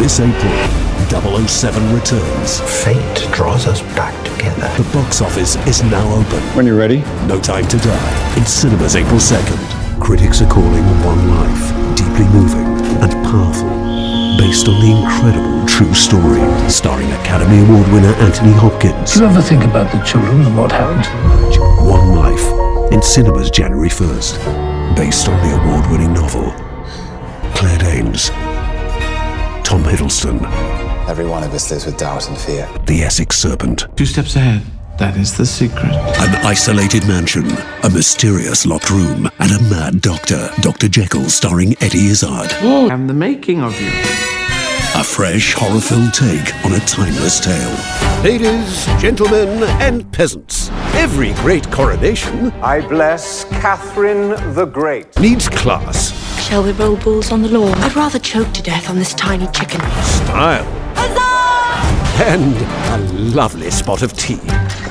This April, 007 returns. Fate draws us back together. The box office is now open. When you're ready. No Time to Die, in cinemas April 2nd. Critics are calling One Life deeply moving and powerful, based on the incredible true story, starring Academy Award winner Anthony Hopkins. Do you ever think about the children and what happened to them? One Life, in cinemas January 1st, based on the award-winning novel. Claire Danes, Tom Hiddleston. Every one of us lives with doubt and fear. The Essex Serpent. 2 steps ahead. That is the secret. An isolated mansion, a mysterious locked room, and a mad doctor, Dr. Jekyll, starring Eddie Izzard. I'm the making of you. A fresh horror-filled take on a timeless tale. Ladies, gentlemen, and peasants, every great coronation, I bless Catherine the Great, needs class. Shall we roll balls on the lawn? I'd rather choke to death on this tiny chicken. Style. Huzzah! And a lovely spot of tea.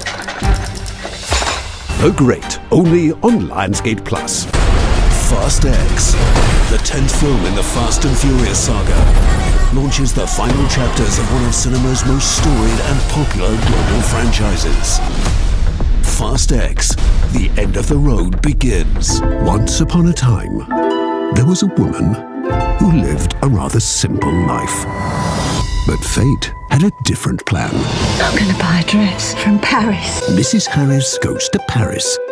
The Great, only on Lionsgate Plus. Fast X, the 10th film in the Fast and Furious saga, launches the final chapters of one of cinema's most storied and popular global franchises. Fast X, the end of the road begins. Once upon a time, there was a woman who lived a rather simple life. But fate had a different plan. I'm gonna buy a dress from Paris. Mrs. Harris Goes to Paris.